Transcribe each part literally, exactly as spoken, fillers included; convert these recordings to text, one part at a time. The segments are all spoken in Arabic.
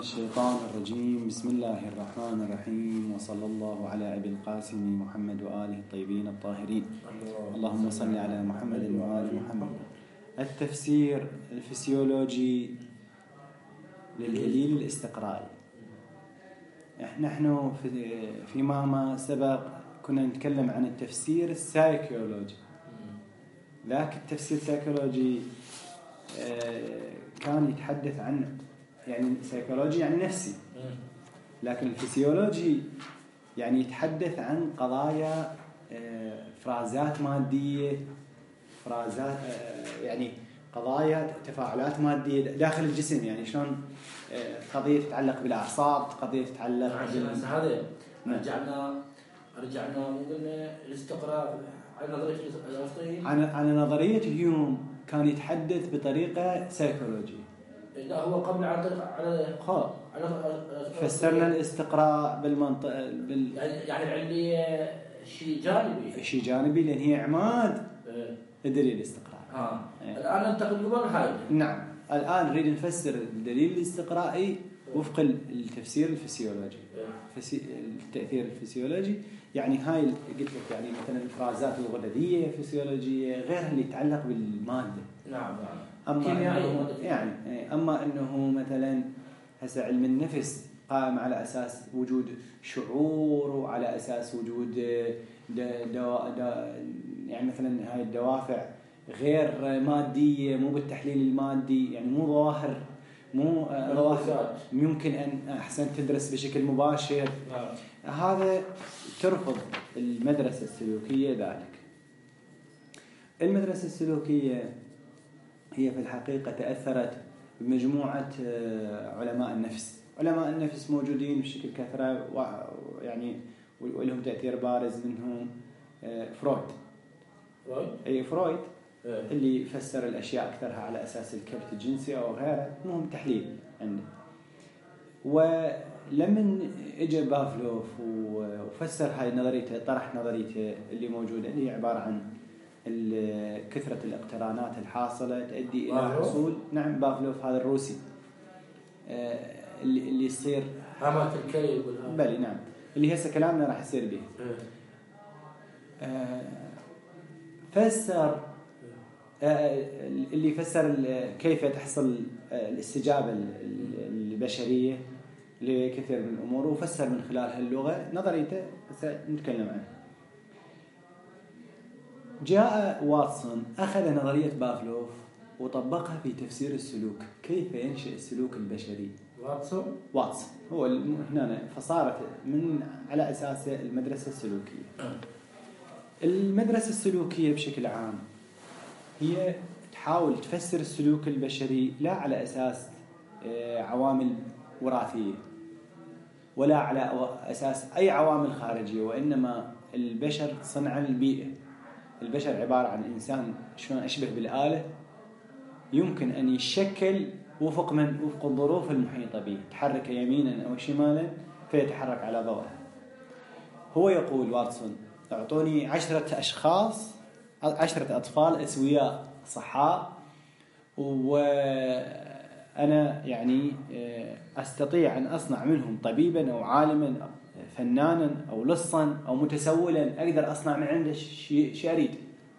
الشيطان الرجيم. بسم الله الرحمن الرحيم، وصلى الله على أبي القاسم محمد وآله الطيبين الطاهرين. اللهم صل على محمد وآل محمد. التفسير الفسيولوجي للدليل الاستقرائي. نحن فيما ما سبق كنا نتكلم عن التفسير السايكولوجي، ذاك التفسير السايكولوجي كان يتحدث عن يعني سيكولوجي يعني نفسي، لكن الفسيولوجي يعني يتحدث عن قضايا فرازات مادية، فرازات يعني قضايا تفاعلات مادية داخل الجسم. يعني شلون قضية تتعلق بالأعصاب، قضية تتعلق بال... هذا رجعنا رجعنا قلنا الاستقراء على نظرية الأرسطو، عن على نظرية هيوم كان يتحدث بطريقة سيكولوجية. لا هو قبل على على خا فسرنا الاستقراء بالمنطق بال يعني يعني العلمية شيء جانبي شيء جانبي لأن هي عماد اه. الدليل الاستقرائي. اه يعني. الآن ننتقل قبل هاي. نعم، الآن نريد نفسر الدليل الاستقرائي وفق التفسير الفسيولوجي. فسي... التأثير الفسيولوجي يعني هاي قلت لك، يعني مثلا الفرازات الغددية الفسيولوجية غيرها اللي يتعلق بالمادة. نعم نعم. أما أنه يعني أما أنه مثلا هسه علم النفس قائم على أساس وجود شعور، وعلى أساس وجود دا دا دا يعني مثلا هاي الدوافع غير مادية، مو بالتحليل المادي، يعني مو ظواهر مو ظواهر يمكن أن أحسن تدرس بشكل مباشر. هذا ترفض المدرسة السلوكية ذلك. المدرسة السلوكية هي في الحقيقة تأثرت بمجموعة علماء النفس. علماء النفس موجودين بشكل كثرة، يعني ولهم تأثير بارز منهم فرويد. فرويد؟ أي فرويد اللي فسر الأشياء أكثرها على أساس الكبت الجنسي أو غيره، مهم تحليل عنده. ولمن اجى بافلوف وفسر هاي نظريته، طرح نظريته اللي موجودة اللي هي عبارة عن كثرة الاقترانات الحاصلة تؤدي إلى حصول. نعم بافلوف هذا الروسي اللي اللي يصير هامات الكلي يقول بلي. نعم، اللي هسه كلامنا راح يصير به. فسر اللي فسر كيف تحصل الاستجابة البشرية لكثير من الأمور، وفسر من خلال هاللغة نظريته سنتكلم عنها. جاء واتسون أخذ نظرية بافلوف وطبقها في تفسير السلوك، كيف ينشئ السلوك البشري. واتسون واتسون هو هنا فصارت من على أساسه المدرسة السلوكية. المدرسة السلوكية بشكل عام هي تحاول تفسر السلوك البشري لا على أساس عوامل وراثية ولا على أساس أي عوامل خارجية، وإنما البشر صنع البيئة. البشر عبارة عن إنسان شلون أشبه بالآلة، يمكن أن يشكل وفق من وفق الظروف المحيطة به، تحرك يمينا أو شمالا فيتحرك على ضوءها. هو يقول واتسون أعطوني عشرة أشخاص، عشرة أطفال أسوياء صحاء، وأنا يعني أستطيع أن أصنع منهم طبيبا أو عالما أو فنانا أو لصا أو متسولا، أقدر أصنع من عنده شيء أريد.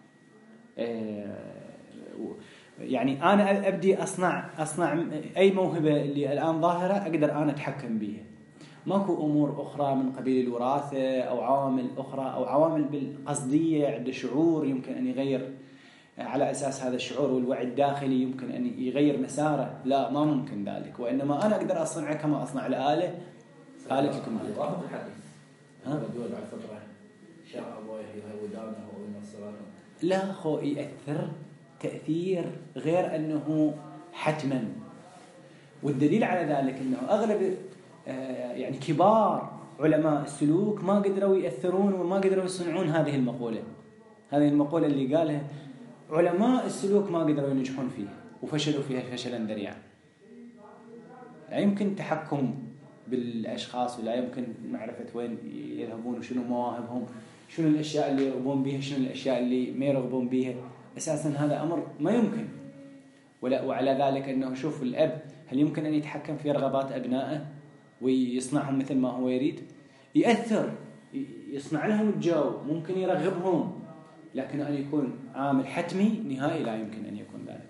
يعني أنا أبدي أصنع أصنع أي موهبة اللي الآن ظاهرة أقدر أنا أتحكم بها. ماكو أمور أخرى من قبيل الوراثة أو عوامل أخرى أو عوامل بالقصدية. عنده شعور يمكن أن يغير على أساس هذا الشعور والوعي الداخلي يمكن أن يغير مساره. لا، ما ممكن ذلك، وإنما أنا أقدر أصنعه كما أصنع الآلة، آلة الكمبيوتر. وافق الحديث ها دول بعد فترة شاء الله يهودانه وينصرانه. لا خو يأثر تأثير غير أنه حتما، والدليل على ذلك أنه أغلب يعني كبار علماء السلوك ما قدروا يأثرون وما قدروا يصنعون هذه المقولة. هذه المقولة اللي قالها علماء السلوك ما قدروا ينجحون فيها وفشلوا فيها فشلا ذريعا. لا يمكن تحكم بالأشخاص، ولا يمكن معرفة وين يذهبون وشنو مواهبهم، شنو الأشياء اللي يرغبون بها، شنو الأشياء اللي ما يرغبون بها. أساسا هذا أمر ما يمكن. وعلى ذلك أنه شوف الأب هل يمكن أن يتحكم في رغبات أبنائه ويصنعهم مثل ما هو يريد؟ يأثر، يصنع لهم الجو، ممكن يرغبهم، لكن أن يكون عامل حتمي نهائي لا يمكن أن يكون ذلك.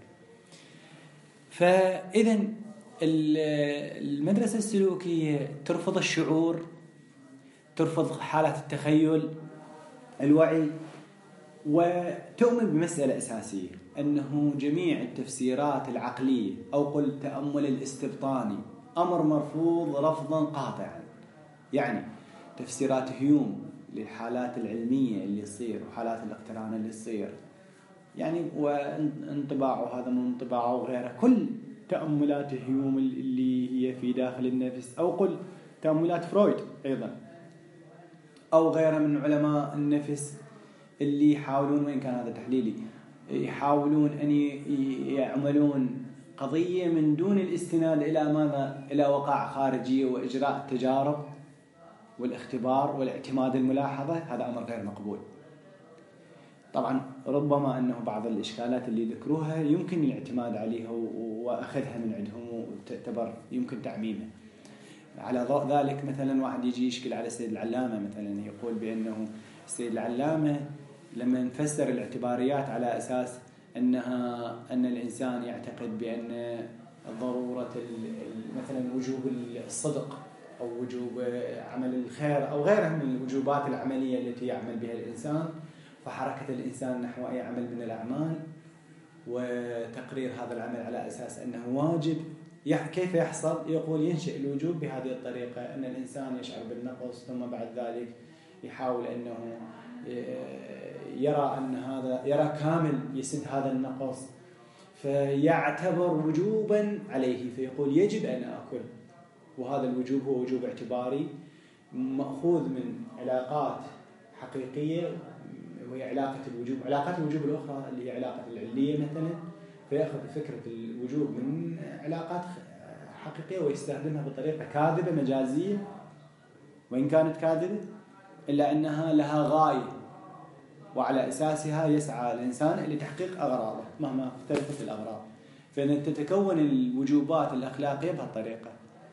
فإذا المدرسة السلوكية ترفض الشعور، ترفض حالات التخيل، الوعي، وتؤمن بمسألة أساسية أنه جميع التفسيرات العقلية أو قل التأمل الاستبطاني أمر مرفوض رفضا قاطعا. يعني تفسيرات هيوم للحالات العلمية اللي تصير وحالات الاقتران اللي تصير، يعني وانطباعه هذا من انطباعه وغيره، كل تأملات هيوم اللي هي في داخل النفس، أو قل تأملات فرويد أيضا أو غيره من علماء النفس اللي يحاولون، وإن كان هذا تحليلي، يحاولون أن يعملون قضية من دون الاستناد إلى ماذا؟ إلى وقائع خارجية وإجراء التجارب والاختبار والاعتماد الملاحظة. هذا أمر غير مقبول. طبعا ربما أنه بعض الإشكالات اللي ذكروها يمكن الاعتماد عليها وأخذها من عندهم وتعتبر يمكن تعميمها. على ضوء ذلك مثلا واحد يجي يشكل على السيد العلامة مثلا، يقول بأنه السيد العلامة لما نفسر الاعتباريات على أساس أنها أن الإنسان يعتقد بأن ضرورة مثلا وجوب الصدق أو وجوب عمل الخير أو غيرها من الوجوبات العملية التي يعمل بها الإنسان، فحركة الإنسان نحو أي عمل من الأعمال وتقرير هذا العمل على أساس أنه واجب. كيف يحصل؟ يقول ينشئ الوجوب بهذه الطريقة، أن الإنسان يشعر بالنقص ثم بعد ذلك يحاول أنه يرى أن هذا يرى كامل يسد هذا النقص، فيعتبر وجوبا عليه، فيقول يجب أن أكل. وهذا الوجوب هو وجوب اعتباري مأخوذ من علاقات حقيقية، وهي علاقة الوجوب. علاقات الوجوب الأخرى اللي هي علاقة العلية مثلا، فيأخذ فكرة الوجوب من علاقات حقيقية ويستخدمها بطريقة كاذبة مجازية، وإن كانت كاذبة إلا أنها لها غاية، وعلى أساسها يسعى الإنسان لتحقيق أغراضه مهما اختلفت الأغراض. فإن تتكون الوجوبات الأخلاقية بهالطريقة.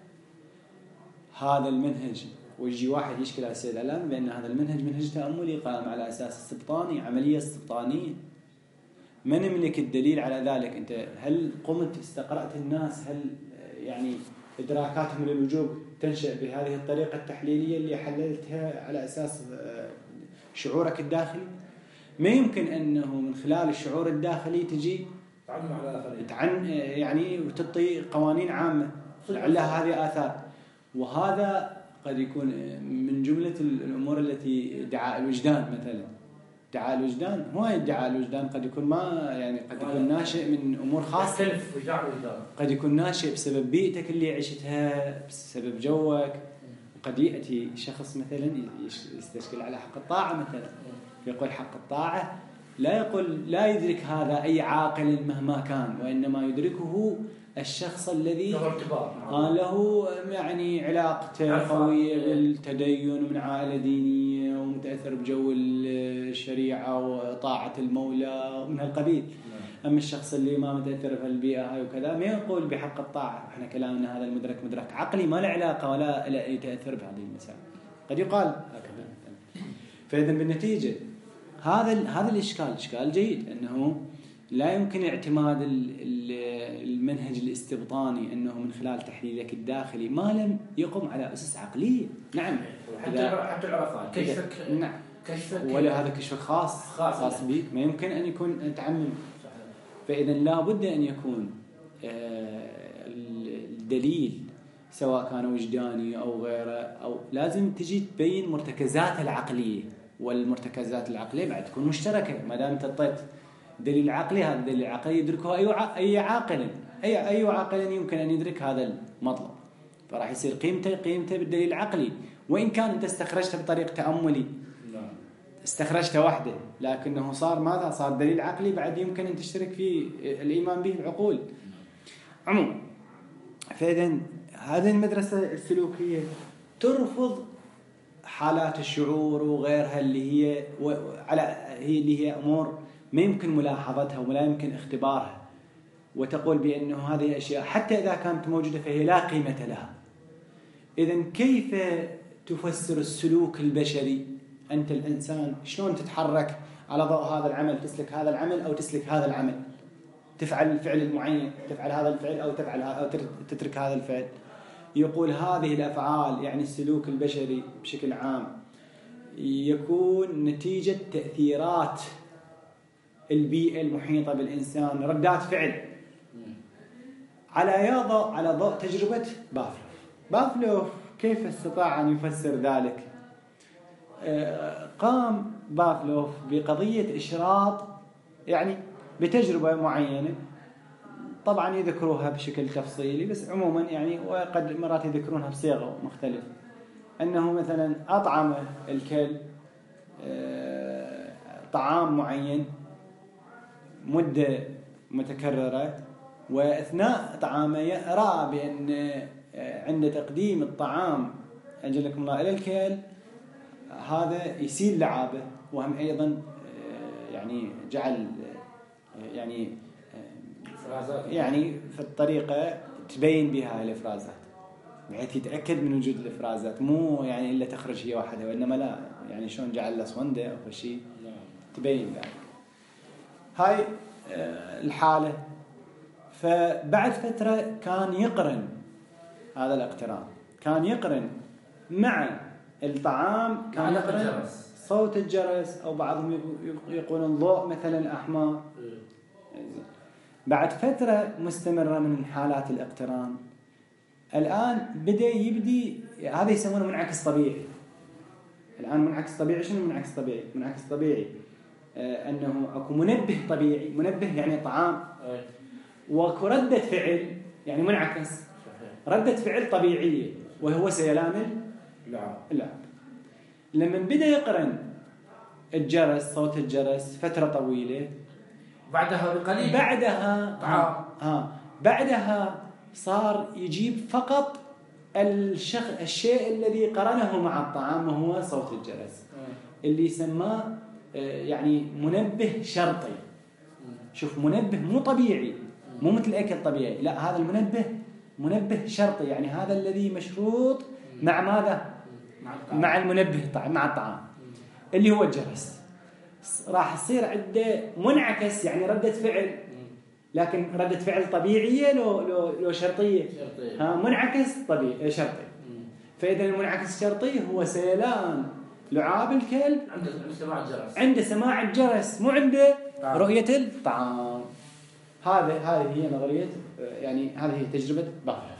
هذا المنهج، ويجي واحد يشكل على السيد العلامة بأن هذا المنهج منهج تأملي قائم على أساس استبطاني، عملية استبطانية. من يملك الدليل على ذلك؟ أنت هل قمت استقرأت الناس؟ هل يعني إدراكاتهم للوجوب تنشأ بهذه الطريقة التحليلية اللي حللتها على أساس شعورك الداخلي؟ ما يمكن أنه من خلال الشعور الداخلي تجي تعن يعني وتعطي قوانين عامة لعلها هذه آثار. وهذا قد يكون من جملة الأمور التي ادعاء الوجدان مثلا. ادعاء الوجدان هو ادعاء الوجدان قد يكون ما يعني قد يكون ناشئ من أمور خاصة، قد يكون ناشئ بسبب بيئتك اللي عشتها، بسبب جوك. وقد يأتي شخص مثلا يستشكل على حق الطاعة مثلا، يقول حق الطاعة، لا يقول لا يدرك هذا أي عاقل مهما كان، وإنما يدركه الشخص الذي له يعني علاقته قوية بالتدين ومن عائلة دينية ومتأثر بجو الشريعة وطاعة المولى ومن هالقبيل. أما الشخص اللي ما متأثر في البيئة هاي وكذا ما يقول بحق الطاعة. إحنا كلامنا هذا المدرك مدرك عقلي ما له علاقة ولا لا يتأثر بهذه المسائل، قد يقال هكذا. فإذا بالنتيجة هذا هذا الإشكال إشكال جيد، أنه لا يمكن اعتماد المنهج الاستبطاني أنه من خلال تحليلك الداخلي ما لم يقم على أسس عقلية. نعم، حتى حتى العرفات كشفك نعم كشفك ولا هذا كشفك خاص خاص, خاص بك، ما يمكن أن يكون تعمم. فإذا لا بد أن يكون الدليل سواء كان وجداني أو غيره، أو لازم تجي تبين مرتكزات العقلية، والمرتكزات العقلية بعد تكون مشتركة. ما دام تطيت دليل عقلي، هذا الدليل العقلي يدركه أي أي عاقل أي أي عاقل يمكن أن يدرك هذا المطلب، فراح يصير قيمته قيمته بالدليل العقلي. وإن كان أنت استخرجته بطريق تأملي، استخرجته وحده، لكنه صار ماذا؟ صار دليل عقلي بعد يمكن أن تشترك في الإيمان به العقول عموما. فإذا هذه المدرسة السلوكية ترفض حالات الشعور وغيرها اللي هي على هي اللي هي أمور ما يمكن ملاحظتها ولا يمكن اختبارها. وتقول بأنه هذه أشياء حتى إذا كانت موجودة فهي لا قيمة لها. إذن كيف تفسر السلوك البشري؟ أنت الإنسان شلون تتحرك على ضوء هذا العمل، تسلك هذا العمل أو تسلك هذا العمل، تفعل الفعل المعين، تفعل هذا الفعل أو تفعل أو تترك هذا الفعل. يقول هذه الأفعال يعني السلوك البشري بشكل عام يكون نتيجة تأثيرات البيئة المحيطة بالإنسان، ردات فعل على يضع على ضوء تجربة بافلوف. بافلوف كيف استطاع أن يفسر ذلك؟ قام بافلوف بقضية إشراط، يعني بتجربة معينة، طبعا يذكروها بشكل تفصيلي بس عموما يعني، وقد مرات يذكرونها بصيغة مختلفة، أنه مثلا أطعم الكلب طعام معين مدة متكررة، وأثناء طعامه يرى بأن عند تقديم الطعام أجلكم الله إلى الكلب هذا يسيل لعابه، وهم أيضا يعني جعل يعني يعني في الطريقة تبين بها الإفرازات بحيث يتأكد من وجود الإفرازات، مو يعني إلا تخرج هي واحدة، وإنما لا يعني شلون جعل له صندة أو شيء تبين ذلك. هاي الحالة. فبعد فترة كان يقرن هذا الاقتران، كان يقرن مع الطعام، كان يقرن صوت الجرس، أو بعضهم يقولون ضوء مثلا أحمر. بعد فترة مستمرة من حالات الاقتران الآن بدأ يبدي، هذا يسمونه منعكس طبيعي. الآن منعكس طبيعي، شنو منعكس طبيعي؟ منعكس طبيعي آه أنه أكو منبه طبيعي، منبه يعني طعام، وأكو ردة فعل يعني منعكس، ردة فعل طبيعية وهو سيلان اللعب. لما بدأ يقرن الجرس، صوت الجرس فترة طويلة، بعدها بقليل بعدها طعام ها بعدها صار يجيب فقط الشخ... الشيء الذي قرنه مع الطعام وهو صوت الجرس اللي سماه يعني منبه شرطي. شوف، منبه مو طبيعي، مو مثل الأكل طبيعي، لا هذا المنبه منبه شرطي، يعني هذا الذي مشروط مع ماذا؟ مع المنبه مع الطعام اللي هو الجرس. راح يصير عنده منعكس يعني ردة فعل، لكن ردة فعل طبيعية لو لو لو شرطية. شرطية. ها منعكس طبيعي شرطي. فإذا المنعكس الشرطي هو سيلان لعاب الكلب عند سماع الجرس، عند سماع الجرس، مو عنده رؤية الطعام. هذا هذه هي نظرية، يعني هذه هي تجربة بافلوف.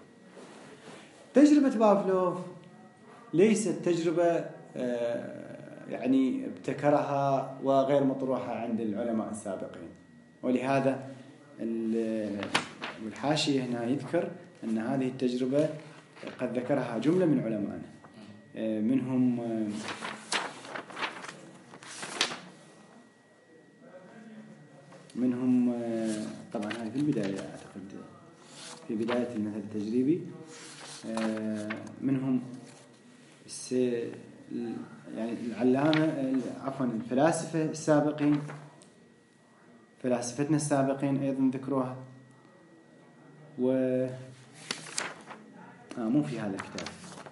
تجربة بافلوف ليست تجربة يعني ابتكرها وغير مطروحة عند العلماء السابقين، ولهذا الحاشية هنا يذكر أن هذه التجربة قد ذكرها جملة من علمائنا، منهم منهم طبعا هذه في البداية، أعتقد في بداية المثل التجريبي، منهم يعني العلامة عفوا الفلاسفة السابقين، فلاسفتنا السابقين أيضا ذكروها. و آه مو في هذا الكتاب،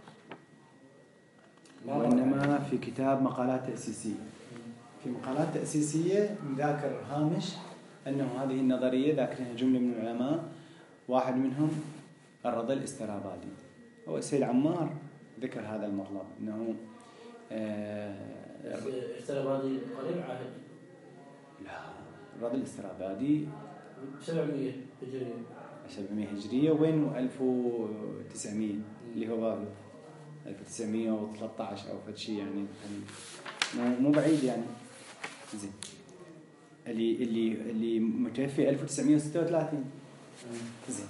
وإنما في كتاب مقالات تأسيسية. في مقالات تأسيسية ذاكر هامش أنه هذه النظرية ذاكرها جملة من العلماء، واحد منهم الرضا الاسترابادي، هو السيد عمار ذكر هذا المطلب، أنه الاسترابادي قريب عهد. لا، الرضا الاسترابادي سبعمية هجرية سبعمية هجرية، وين ألف وتسعمية اللي هو بافلوف ألف وتسعمية وثلاثة عشر أو فشي، يعني مو مو بعيد يعني. زين، اللي اللي اللي متوفي ألف وتسعمية وستة وثلاثين. زين،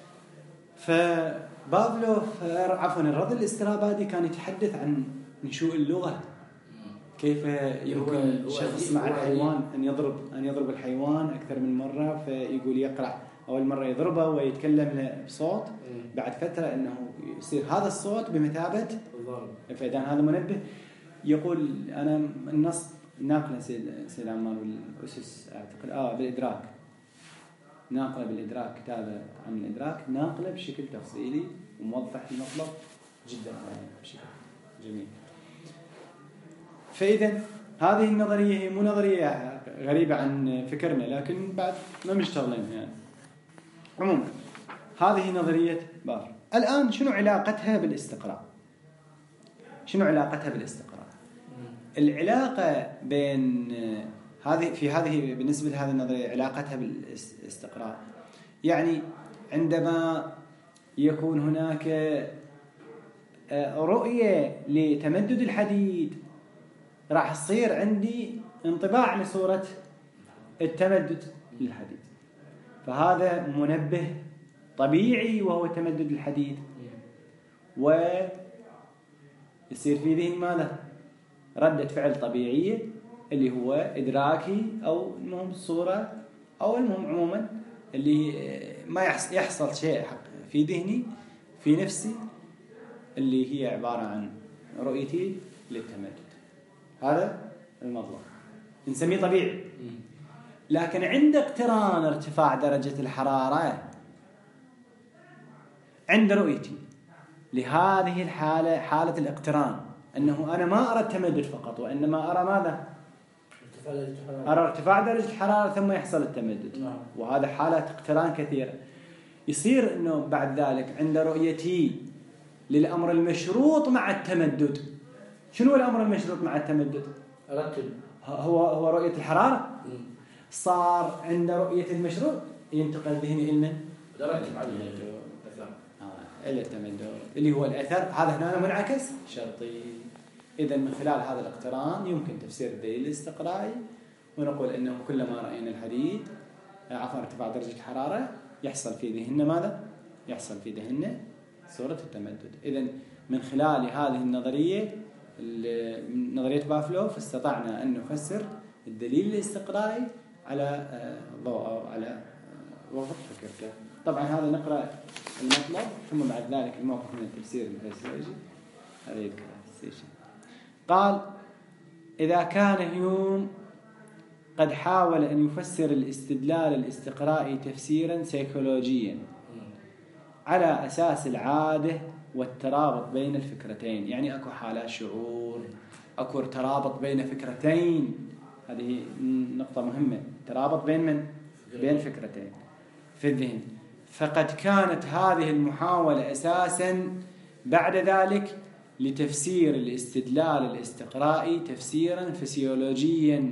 فبافلوف عفوا الرضا الاسترابادي كان يتحدث عن نشوء اللغة، كيف يمكن شخص مع الحيوان أن يضرب أن يضرب الحيوان أكثر من مرة، فيقول يقرأ أول مرة يضربه ويتكلم بصوت، بعد فترة أنه يصير هذا الصوت بمثابة فإذا هذا منبه. يقول أنا النص ناقله سيد سيد عمار بالأسس أعتقد آه بالإدراك، ناقله بالإدراك، كتابة عن الإدراك ناقله بشكل تفصيلي وموضح المطلب جدا بشكل جميل. فإذا هذه النظرية هي مو نظرية غريبة عن فكرنا، لكن بعد ما مشتغلين يعني. عموما هذه نظرية بافر. الآن شنو علاقتها بالاستقراء؟ شنو علاقتها بالاستقراء؟ العلاقة بين هذه في هذه بالنسبة لهذه النظرية علاقتها بالاستقراء، يعني عندما يكون هناك رؤية لتمدد الحديد راح يصير عندي انطباع لصورة التمدد للحديد، فهذا منبه طبيعي وهو تمدد الحديد، ويصير في ذهني ماذا؟ ردة فعل طبيعية اللي هو إدراكي أو المهم الصورة أو المهم عموما اللي ما يحصل شيء في ذهني في نفسي اللي هي عبارة عن رؤيتي للتمدد. هذا المطلب نسميه طبيعي. لكن عند اقتران ارتفاع درجة الحرارة عند رؤيتي لهذه الحالة، حالة الاقتران، أنه أنا ما أرى التمدد فقط وإنما أرى ماذا؟ أرى ارتفاع درجة الحرارة ثم يحصل التمدد. وهذا حالة اقتران كثيرة. يصير أنه بعد ذلك عند رؤيتي للأمر المشروط مع التمدد. شنو الأمر المشروط مع التمدد؟ أرتب. هو هو رؤية الحرارة. صار عند رؤية المشروط ينتقل ذهني إلى أرتب على الأثر. آه إلى التمدد اللي هو الأثر. هذا هنا منعكس شرطي. إذا من خلال هذا الاقتران يمكن تفسير الدليل الاستقرائي، ونقول إنه كلما رأينا الحديد عفوا ارتفاع درجة الحرارة يحصل في ذهننا ماذا؟ يحصل في ذهننا صورة التمدد. إذا من خلال هذه النظرية نظرية بافلوف استطعنا أن نفسر الدليل الاستقرائي على ضوء أو على وفق فكرته. طبعا هذا نقرأ المطلب ثم بعد ذلك الموقف من التفسير الفسيولوجي هذا يذكر السيشن. قال إذا كان هيوم قد حاول أن يفسر الاستدلال الاستقرائي تفسيرا سيكولوجيا على أساس العادة والترابط بين الفكرتين، يعني أكو حالات شعور، أكو ترابط بين فكرتين، هذه نقطة مهمة، ترابط بين من؟ بين فكرتين في الذهن. فقد كانت هذه المحاولة أساسا بعد ذلك لتفسير الاستدلال الاستقرائي تفسيرا فسيولوجيا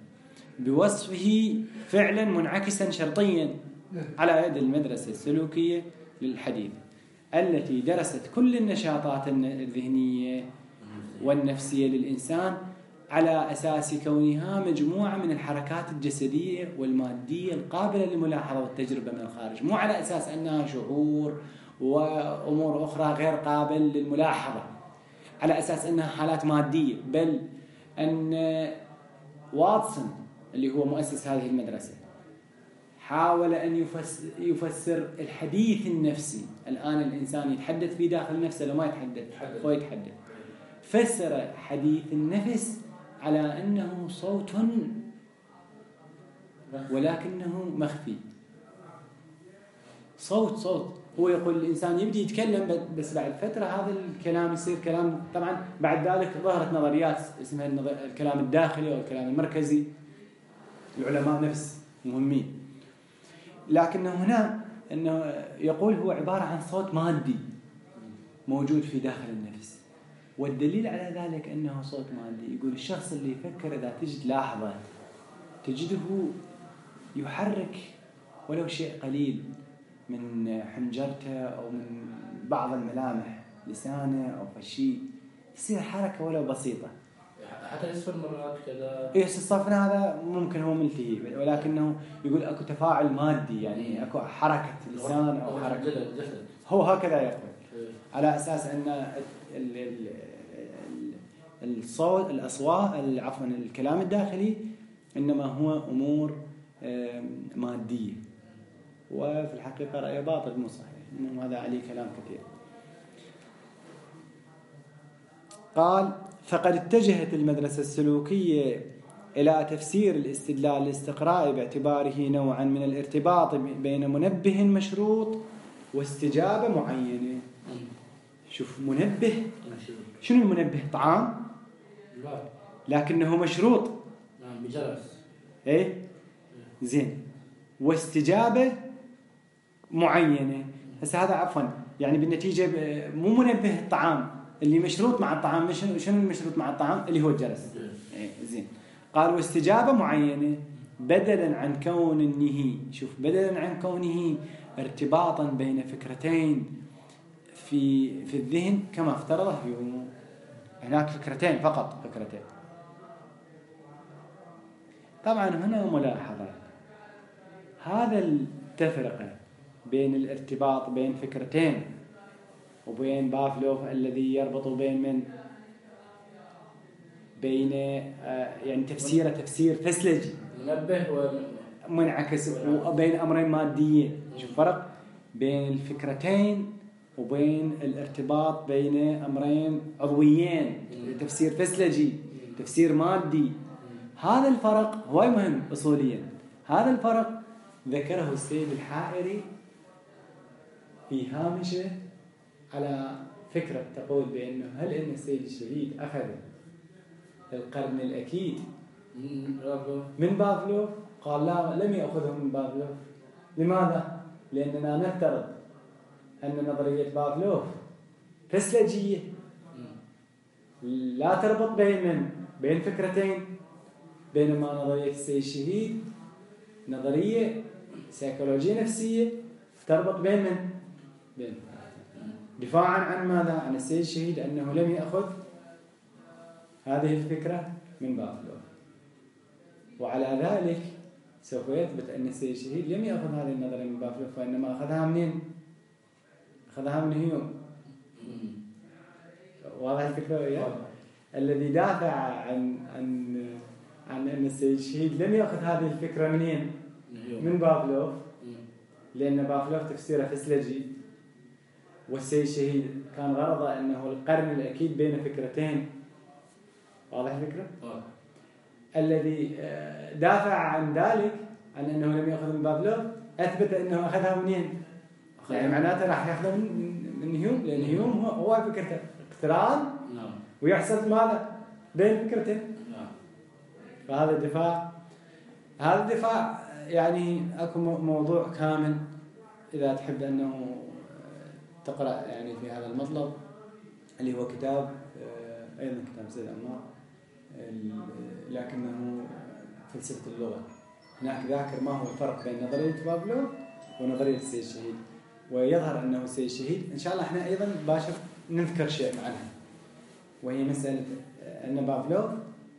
بوصفه فعلا منعكسا شرطيا على يد المدرسة السلوكية للحديث التي درست كل النشاطات الذهنية والنفسية للإنسان على أساس كونها مجموعة من الحركات الجسدية والمادية القابلة للملاحظة والتجربة من الخارج، مو على أساس أنها شعور وأمور أخرى غير قابل للملاحظة على أساس أنها حالات مادية. بل أن واتسون اللي هو مؤسس هذه المدرسة حاول أن يفسر الحديث النفسي. الآن الإنسان يتحدث في داخل نفسه لو ما يتحدث هو يتحدث. فسر حديث النفس على أنه صوت ولكنه مخفي. صوت صوت هو يقول الإنسان يبدي يتكلم بس بعد فترة هذا الكلام يصير كلام. طبعا بعد ذلك ظهرت نظريات اسمها الكلام الداخلي أو الكلام المركزي، العلماء نفس مهمين. لكنه هنا أنه يقول هو عبارة عن صوت مادي موجود في داخل النفس. والدليل على ذلك أنه صوت مادي يقول الشخص اللي يفكر إذا تجد لاحظة تجده يحرك ولو شيء قليل من حنجرته أو من بعض الملامح لسانه أو فشي، يصير حركة ولو بسيطة. حتى يصير مرات كذا. إيه الصفن هذا ممكن هو ملتهي، ولكنه يقول أكو تفاعل مادي، يعني أكو حركة لسان أو حركة هو هكذا يقول على أساس أن الصوت الأصوات عفوا الكلام الداخلي إنما هو أمور مادية. وفي الحقيقة رأي باطل مو صحيح، إنه هذا عليه كلام كثير. قال فقد اتجهت المدرسة السلوكية إلى تفسير الاستدلال الاستقرائي باعتباره نوعا من الارتباط بين منبه مشروط واستجابة معينة. شوف منبه، شنو المنبه؟ طعام لا لكنه مشروط نعم بجرس. ايه زين، واستجابة معينة. هسه هذا عفوا يعني بالنتيجة مو منبه الطعام اللي مشروط مع الطعام. شنو المشروط مع الطعام؟ اللي هو الجرس. إيه زين. قال واستجابة معينة بدلا عن كونه، شوف بدلا عن كونه ارتباطا بين فكرتين في في الذهن كما افترضه هيوم. هناك فكرتين فقط، فكرتين. طبعا هنا ملاحظة، هذا التفرقة بين الارتباط بين فكرتين وبين بافلوف الذي يربط بين من بين يعني تفسيره تفسير فسلجي منبه ومنعكس وبين أمرين ماديين. شوف فرق بين الفكرتين وبين الارتباط بين أمرين عضويين، تفسير فسلجي تفسير مادي. هذا الفرق هو مهم أصوليا. هذا الفرق ذكره السيد الحائري في هامشه على فكرة تقول بأنه هل إن السيد الشهيد أخذ القرن الأكيد من بافلوف؟ قال لا، لم يأخذه من بافلوف. لماذا؟ لأننا نفترض أن نظرية بافلوف فسلجية لا تربط بين من بين فكرتين، بينما نظرية السيد الشهيد نظرية سيكولوجية نفسية تربط بين من بين دفاعا عن ماذا؟ عن السيد الشهيد أنه لم يأخذ هذه الفكرة من بافلوف. وعلى ذلك سوف يثبت أن السيد الشهيد لم يأخذ هذه النظرية من بافلوف، وإنما أخذها منين؟ أخذها من هيوم. واضح الفكرة وياه؟ الذي دافع عن عن عن أن السيد الشهيد لم يأخذ هذه الفكرة منين؟ من بافلوف، لأن بافلوف تفسيره فسلجي، والسيد الشهيد كان غرضه أنه القرن الأكيد بين فكرتين. واضح الفكرة؟ آه. الذي دافع عن ذلك عن أنه لم يأخذ من بافلوف أثبت أنه أخذها منين؟ يعني معناته راح يأخذها من من هيوم، لأن هيوم هو هو فكرته اقتران نعم. ويحصل ماذا بين فكرتين. نعم. فهذا الدفاع، هذا الدفاع يعني أكو موضوع كامل إذا تحب أنه تقرأ يعني في هذا المطلب، اللي هو كتاب أيضا كتاب سيد عمار لكنه فلسفة اللغة. هناك ذاكر ما هو الفرق بين نظرية بافلوف ونظرية السيد الشهيد، ويظهر أنه السيد الشهيد إن شاء الله إحنا أيضا باشر نذكر شيء عنها، وهي مسألة أن بافلوف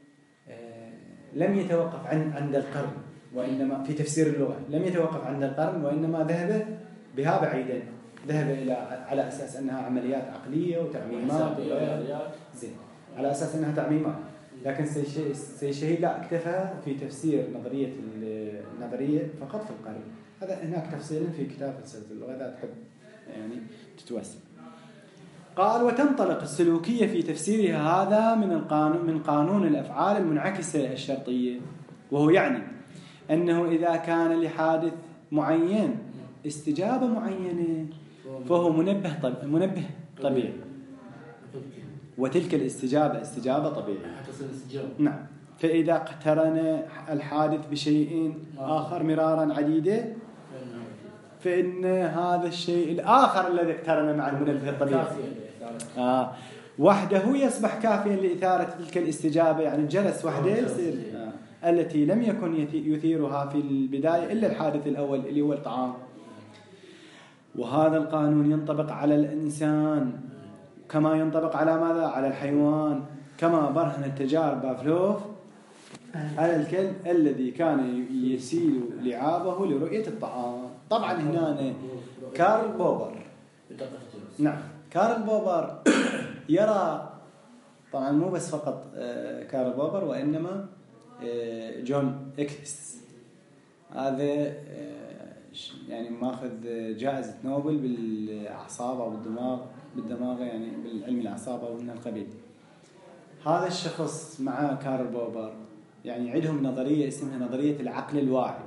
لم يتوقف عن عند القرن، وإنما في تفسير اللغة لم يتوقف عند القرن، وإنما ذهب بها بعيدا، ذهب إلى على أساس أنها عمليات عقلية وتعميمات زين، على أساس أنها تعميمات. لكن السيد الشهيد لا، اكتفى في تفسير نظرية النظرية فقط في القرن. هذا هناك تفصيل في كتاب فلسفة اللغة إذا تحب يعني تتوسع. قال وتنطلق السلوكية في تفسيرها هذا من القانون من قانون الأفعال المنعكسة الشرطية، وهو يعني أنه إذا كان لحادث معين استجابة معينة فهو منبه طب... منبه طبيعي، وتلك الاستجابة استجابة طبيعية. نعم. فإذا اقترن الحادث بشيء آخر مرارا عديدة فإن هذا الشيء الآخر الذي اقترن مع المنبه الطبيعي آه وحده يصبح كافيا لإثارة تلك الاستجابة. يعني الجلس وحده يصير آه. التي لم يكن يثيرها في البداية إلا الحادث الأول اللي هو الطعام. وهذا القانون ينطبق على الإنسان كما ينطبق على ماذا؟ على الحيوان، كما برهن التجارب بافلوف على الكلب الذي كان يسيل لعابه لرؤية الطعام. طبعا هنا كارل بوبر، نعم كارل بوبر يرى، طبعا مو بس فقط كارل بوبر وإنما جون إكس، هذا يعني ماخذ جائزة نوبل بالأعصاب أو بالدماغ بالدماغ يعني بالعلم الأعصاب أو من القبيل. هذا الشخص مع كارل بوبر يعني عندهم نظرية اسمها نظرية العقل الواعي،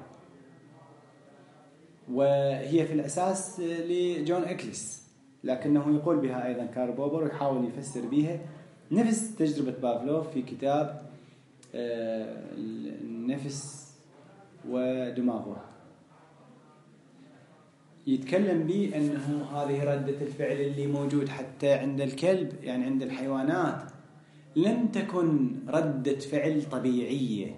وهي في الأساس لجون إكليس، لكنه يقول بها أيضا كارل بوبر ويحاول يفسر بها نفس تجربة بافلوف في كتاب النفس ودماغه. يتكلم به أنه هذه ردة الفعل اللي موجود حتى عند الكلب، يعني عند الحيوانات، لم تكن ردة فعل طبيعية،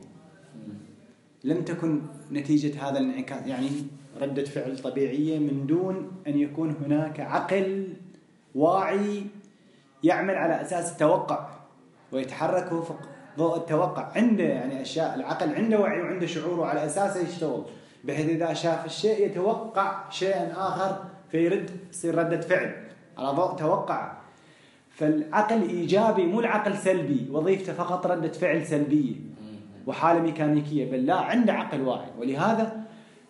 لم تكن نتيجة هذا الانعكاس، يعني ردة فعل طبيعية من دون أن يكون هناك عقل واعي يعمل على أساس التوقع ويتحرك وفق ضوء التوقع. عنده يعني أشياء، العقل عنده وعي وعنده شعور وعلى أساسه يشتغل، بحيث إذا شاف الشيء يتوقع شيئا آخر فيرد، يصير ردة فعل على ضوء توقع. فالعقل إيجابي مو العقل سلبي وظيفته فقط ردة فعل سلبية وحالة ميكانيكية، بل لا، عنده عقل واعي. ولهذا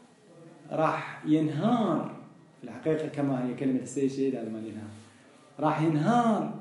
راح ينهار في الحقيقة كما هي كلمة السيد شهيد، هذا ما ينهار، راح ينهار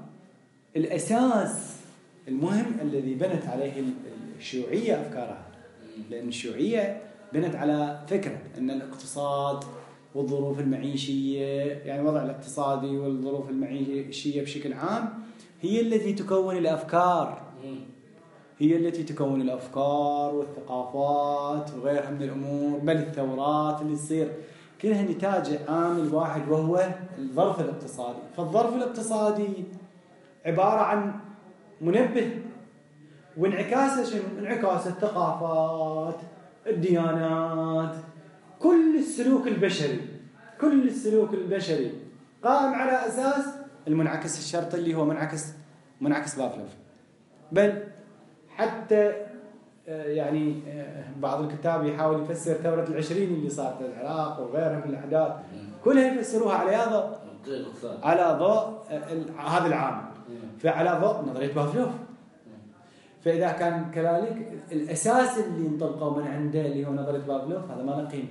الأساس المهم الذي بنت عليه الشيوعية أفكارها. لأن الشيوعية بنت على فكرة أن الاقتصاد والظروف المعيشية، يعني الوضع الاقتصادي والظروف المعيشية بشكل عام هي التي تكون الأفكار، هي التي تكون الأفكار والثقافات وغيرها من الأمور، بل الثورات اللي تصير كلها نتاج عامل واحد وهو الظرف الاقتصادي. فالظرف الاقتصادي عبارة عن منبه، وانعكاسه شنو؟ انعكاس الثقافات، الديانات، كل السلوك البشري، كل السلوك البشري قائم على أساس المنعكس الشرطي اللي هو منعكس منعكس بافلوف. بل حتى يعني بعض الكتاب يحاول يفسر ثورة العشرين اللي صارت في العراق وغيرها من الأحداث، كلها يفسروها على ضوء على ضوء هذا العام، فعلى ضوء نظرية بافلوف. فإذا كان كذلك الأساس اللي انطلقوا من عنده اللي هو نظرية بافلوف هذا ما له قيمة.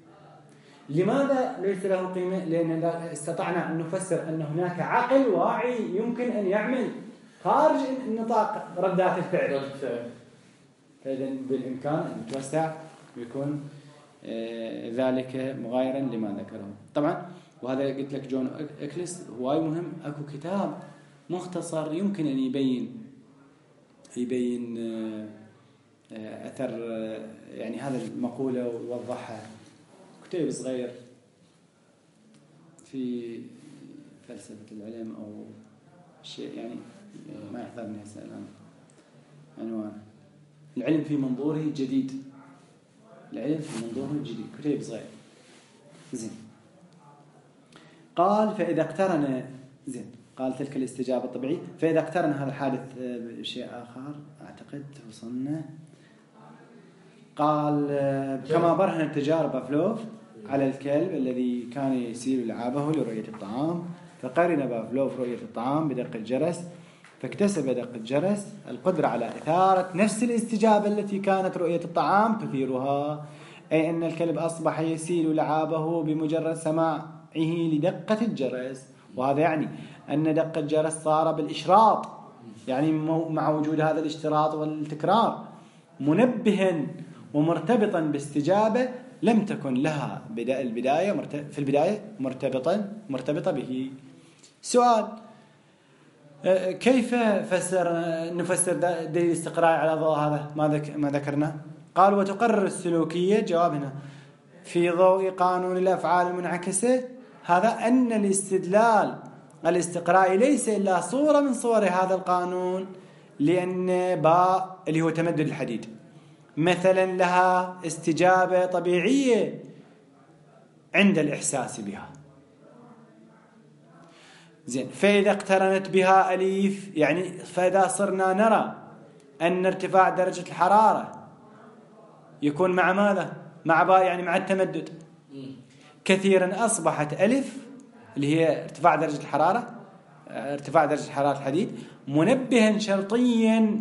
لماذا ليس له قيمة؟ لأن استطعنا أن نفسر أن هناك عقل واعي يمكن أن يعمل خارج نطاق ردات الفعل. فإذا بالإمكان أن نتوسع ويكون ذلك مغايرا لما ذكره. طبعا وهذا قلت لك جون إكليس هواي مهم، أكو كتاب مختصر يمكن أن يبين يبين أثر يعني هذا المقولة ويوضحها، كتاب صغير في فلسفة العلم أو شيء يعني ما يحضرني هسه الآن عنوان العلم في منظوره الجديد، العلم في منظوره الجديد، كتاب صغير زين. قال فإذا اقترن زين قال تلك الاستجابة الطبيعية، فإذا اقترن هذا الحادث بشيء آخر أعتقد وصلنا. قال كما برهن تجارب بافلوف على الكلب الذي كان يسير لعابه لرؤية الطعام، فقارن بافلوف رؤية الطعام بدق الجرس، فاكتسب دق الجرس القدرة على إثارة نفس الاستجابة التي كانت رؤية الطعام تثيرها، أي أن الكلب أصبح يسير لعابه بمجرد سماعه لدقة الجرس. وهذا يعني أن دق الجرس صار بالإشراط، يعني مع وجود هذا الاشتراط والتكرار منبها ومرتبطا باستجابة لم تكن لها البداية في البداية مرتبطا مرتبطة به. سؤال: كيف فسر نفسر دليل الاستقراء على ضوء هذا ما ذكرنا؟ قال: وتقرر السلوكية، جوابنا في ضوء قانون الأفعال المنعكسة هذا أن الاستدلال الاستقرائي ليس إلا صورة من صور هذا القانون، لأن باء اللي هو تمدد الحديد مثلا لها استجابة طبيعية عند الإحساس بها. زين، فإذا اقترنت بها أليف، يعني فإذا صرنا نرى أن ارتفاع درجة الحرارة يكون مع ماذا؟ مع باء، يعني مع التمدد. كثيرا أصبحت ألف اللي هي ارتفاع درجة الحرارة ارتفاع درجة حرارة الحديد منبها شرطيا،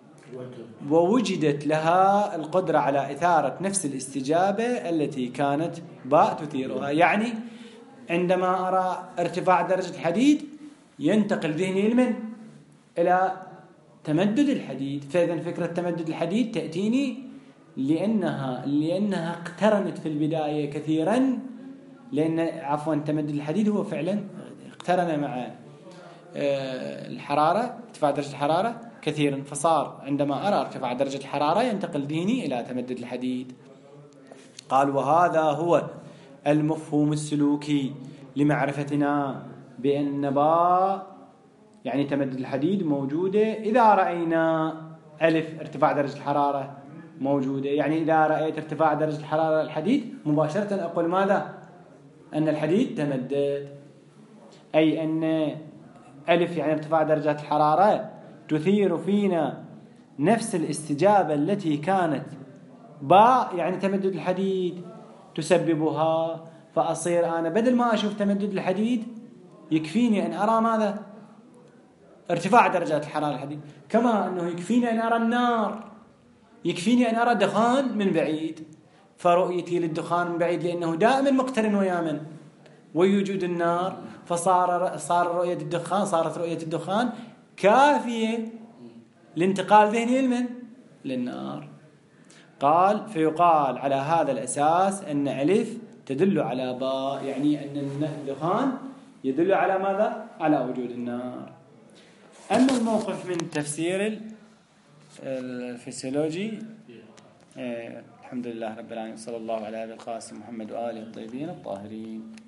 ووجدت لها القدرة على إثارة نفس الاستجابة التي كانت باء تثيرها. يعني عندما أرى ارتفاع درجة الحديد ينتقل ذهني المن إلى تمدد الحديد. فإذا فكرة تمدد الحديد تأتيني لأنها لأنها اقترنت في البداية كثيرا، لأن عفوا تمدد الحديد هو فعلا اقترن مع الحرارة، ارتفاع درجة الحرارة كثيرا، فصار عندما أرى ارتفاع درجة الحرارة ينتقل ذهني إلى تمدد الحديد. قال وهذا هو المفهوم السلوكي لمعرفتنا بأن باء يعني تمدد الحديد موجودة إذا رأينا ألف ارتفاع درجة الحرارة موجودة. يعني إذا رأيت ارتفاع درجة الحرارة الحديد مباشرة أقول ماذا؟ أن الحديد تمدد، أي أن ألف يعني ارتفاع درجة الحرارة تثير فينا نفس الاستجابة التي كانت باء يعني تمدد الحديد تسببها. فأصير أنا بدل ما أشوف تمدد الحديد يكفيني أن أرى ماذا؟ ارتفاع درجات الحرارة الحديد، كما أنه يكفيني أن أرى النار، يكفيني أن أرى دخان من بعيد. فرؤيتي للدخان من بعيد لأنه دائما مقترن ويا من؟ ويوجد النار، فصار صار رؤية الدخان صارت رؤية الدخان كافية لانتقال ذهني لمن؟ للنار. قال فيقال على هذا الأساس أن ألف تدل على باء، يعني أن الدخان يدل على ماذا؟ على وجود النار. أما الموقف من تفسير الفسيولوجي الحمد لله رب العالمين، صلى الله على أبي القاسم محمد وآله الطيبين الطاهرين.